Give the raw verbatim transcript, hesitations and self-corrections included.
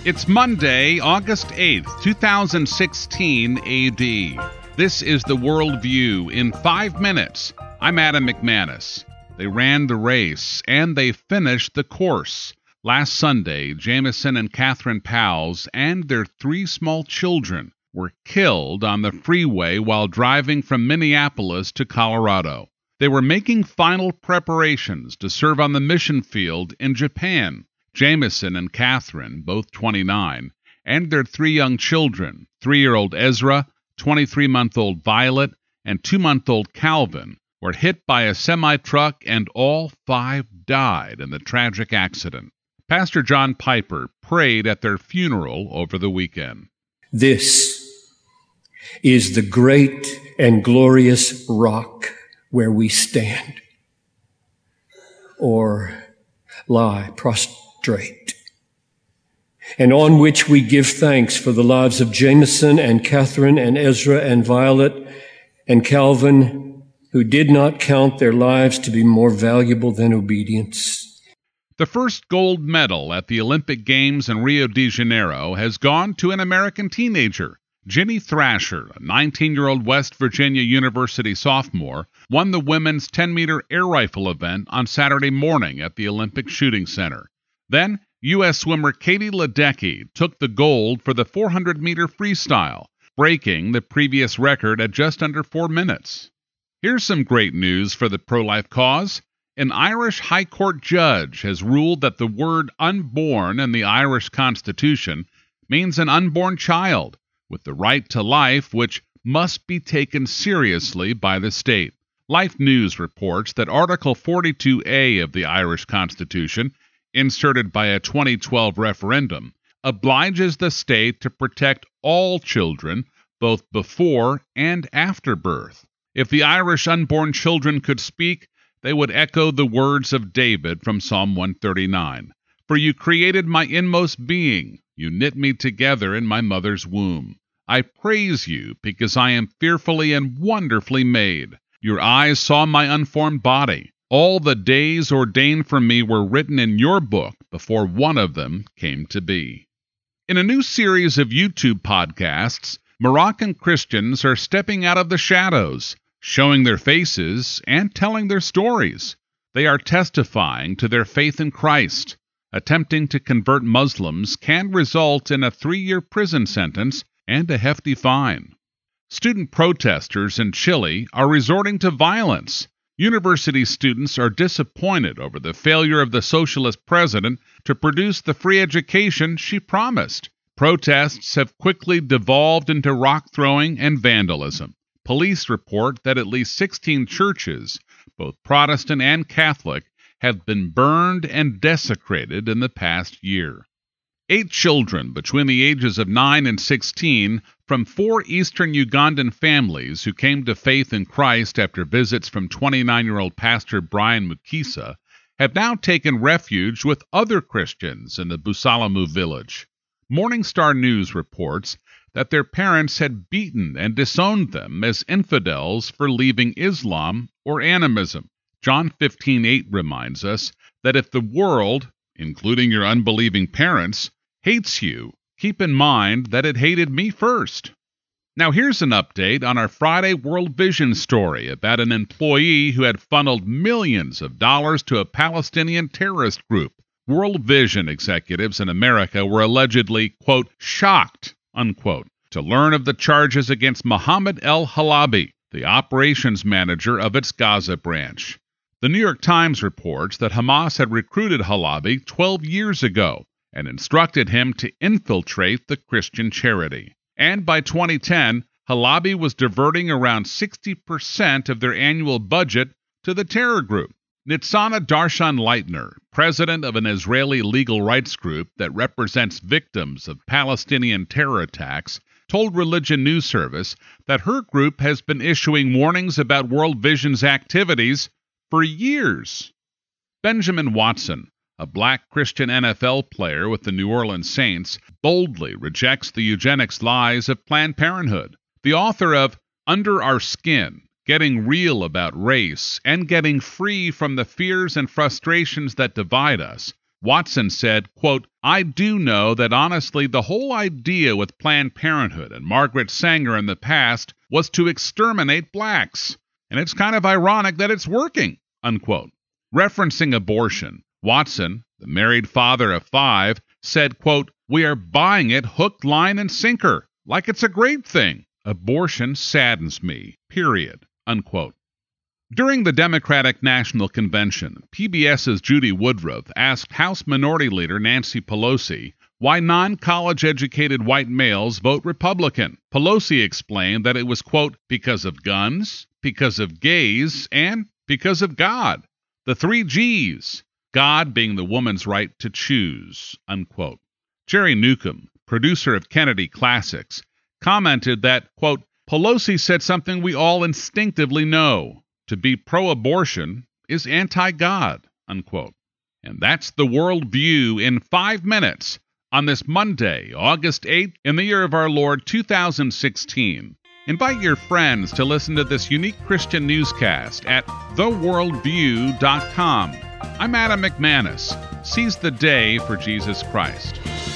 It's Monday, August eighth, two thousand sixteen A D. This is the World View in five minutes. I'm Adam McManus. They ran the race, and they finished the course. Last Sunday, Jameson and Catherine Powles and their three small children were killed on the freeway while driving from Minneapolis to Colorado. They were making final preparations to serve on the mission field in Japan. Jameson and Catherine, both twenty-nine, and their three young children, three-year-old Ezra, twenty-three-month-old Violet, and two-month-old Calvin, were hit by a semi-truck, and all five died in the tragic accident. Pastor John Piper prayed at their funeral over the weekend. This is the great and glorious rock where we stand, or lie prostrate, and on which we give thanks for the lives of Jameson and Catherine and Ezra and Violet and Calvin, who did not count their lives to be more valuable than obedience. The first gold medal at the Olympic Games in Rio de Janeiro has gone to an American teenager. Ginny Thrasher, a nineteen-year-old West Virginia University sophomore, won the women's ten-meter air rifle event on Saturday morning at the Olympic Shooting Center. Then, U S swimmer Katie Ledecky took the gold for the four hundred meter freestyle, breaking the previous record at just under four minutes. Here's some great news for the pro-life cause. An Irish High Court judge has ruled that the word unborn in the Irish Constitution means an unborn child with the right to life, which must be taken seriously by the state. Life News reports that Article forty-two A of the Irish Constitution, inserted by a twenty twelve referendum, obliges the state to protect all children, both before and after birth. If the Irish unborn children could speak, they would echo the words of David from Psalm one thirty-nine. For you created my inmost being. You knit me together in my mother's womb. I praise you because I am fearfully and wonderfully made. Your eyes saw my unformed body. All the days ordained for me were written in your book before one of them came to be. In a new series of YouTube podcasts, Moroccan Christians are stepping out of the shadows, showing their faces and telling their stories. They are testifying to their faith in Christ. Attempting to convert Muslims can result in a three-year prison sentence and a hefty fine. Student protesters in Chile are resorting to violence. University students are disappointed over the failure of the socialist president to produce the free education she promised. Protests have quickly devolved into rock throwing and vandalism. Police report that at least sixteen churches, both Protestant and Catholic, have been burned and desecrated in the past year. Eight children between the ages of nine and sixteen from four eastern Ugandan families who came to faith in Christ after visits from twenty-nine-year-old Pastor Brian Mukisa have now taken refuge with other Christians in the Busalamu village. Morning Star News reports that their parents had beaten and disowned them as infidels for leaving Islam or animism. John fifteen eight reminds us that if the world, including your unbelieving parents, hates you, keep in mind that it hated me first. Now here's an update on our Friday World Vision story about an employee who had funneled millions of dollars to a Palestinian terrorist group. World Vision executives in America were allegedly, quote, shocked, unquote, to learn of the charges against Mohammed El-Halabi, the operations manager of its Gaza branch. The New York Times reports that Hamas had recruited Halabi twelve years ago and instructed him to infiltrate the Christian charity. And by twenty ten, Halabi was diverting around sixty percent of their annual budget to the terror group. Nitzana Darshan-Leitner, president of an Israeli legal rights group that represents victims of Palestinian terror attacks, told Religion News Service that her group has been issuing warnings about World Vision's activities for years. Benjamin Watson, a black Christian N F L player with the New Orleans Saints, boldly rejects the eugenics lies of Planned Parenthood. The author of Under Our Skin, Getting Real About Race and Getting Free from the Fears and Frustrations That Divide Us, Watson said, quote, "I do know that honestly the whole idea with Planned Parenthood and Margaret Sanger in the past was to exterminate blacks. And it's kind of ironic that it's working," unquote. Referencing abortion, Watson, the married father of five, said, quote, "We are buying it hook, line, and sinker, like it's a great thing. Abortion saddens me, period," unquote. During the Democratic National Convention, PBS's Judy Woodruff asked House Minority Leader Nancy Pelosi why non-college educated white males vote Republican. Pelosi explained that it was, quote, "because of guns, because of gays, and because of God. The three G's, God being the woman's right to choose," unquote. Jerry Newcomb, producer of Kennedy Classics, commented that, quote, "Pelosi said something we all instinctively know. To be pro-abortion is anti-God," unquote. And that's the World View in five minutes on this Monday, August eighth, in the year of our Lord two thousand sixteen. Invite your friends to listen to this unique Christian newscast at the world view dot com. I'm Adam McManus. Seize the day for Jesus Christ.